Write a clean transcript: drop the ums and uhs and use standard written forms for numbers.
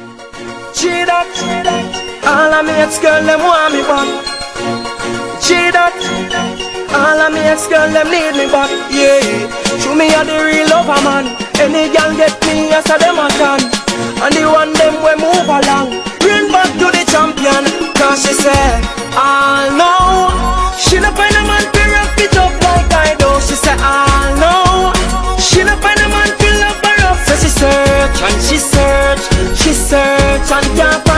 G-Dot, all of me ex-girl them want me back. G-Dot, all of me ex-girl them need me back. Yeah, show me a the real lover man. Any girl get me, yes a them a can. And the one them we move along. Bring back to the champion. Cause she said, I know she no find a man to rough it up like I do. She said, I know she no find a man to love her up. So she search and she search, she search and can't